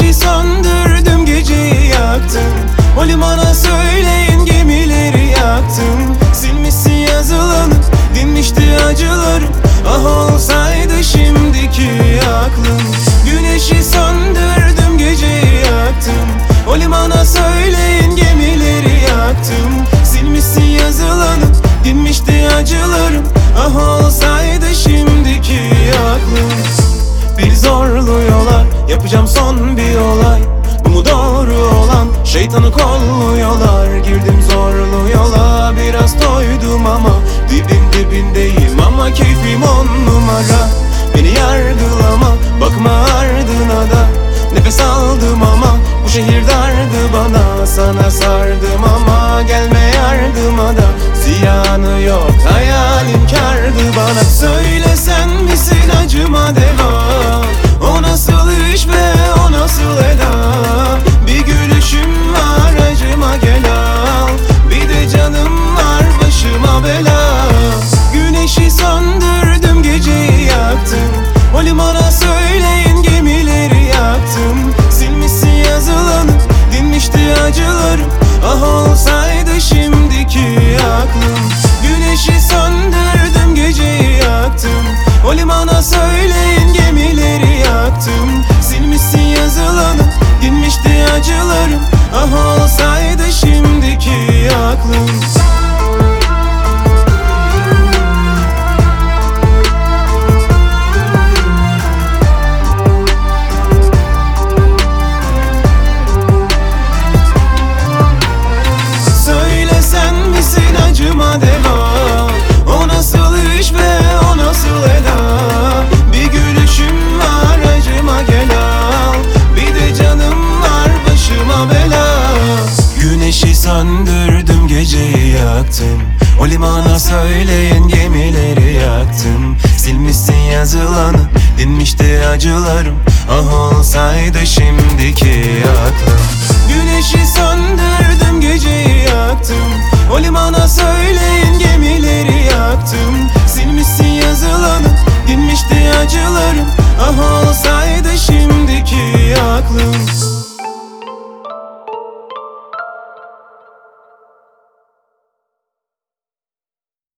Güneşi söndürdüm, geceyi yaktım. O limana söyleyin, gemileri yaktım. Silmişsin yazılanı, dinmişti acılarım. Ah olsaydı şimdiki aklım. Güneşi söndürdüm, geceyi yaktım. O limana söyleyin, gemileri yaktım. Silmişsin yazılanı, dinmişti acılarım. Ah olsaydı şimdiki aklım. Bir zorlu yola yapacağım son bir olay. Bu mu doğru olan? Şeytanı kolluyorlar. Girdim zorlu yola, biraz toydum ama dibindeyim ama keyfim on numara. Beni yargılama, bakma ardına da. Nefes aldım ama bu şehir dardı bana. Sana sardım ama gelme yardıma da. Ziyanı yok, hayalin kârdı bana. Söyle sen misin acıma devam? O nasıl iş be, o nasıl eda? Bir gülüşüm var, acıma gel al. Bir de canım var, başıma bela. Güneşi söndürdüm, geceyi yaktım. O limana söyleyin, gemileri yaktım. Silmişsin yazılanı, dinmişti acılarım. Ah olsaydı şimdiki aklım. Güneşi söndürdüm, geceyi yaktım. O limana söyleyin, gemileri yaktım. Silmişsin yazılanı, dinmişti acılarım. Ah olsaydı şimdiki aklım. Söyle sen misin acıma devam? O nasıl iş be, o nasıl eda? Bir gülüşüm var, acıma gel al. Bir de canım var, başıma bela. Güneşi söndürdüm, geceyi yaktım. O limana söyleyin, gemileri yaktım. Silmişsin yazılanı, dinmişti acılarım. Ah olsaydı şimdiki aklım. Güneşi söndürdüm, geceyi yaktım. O limana söyleyin, gemileri yaktım.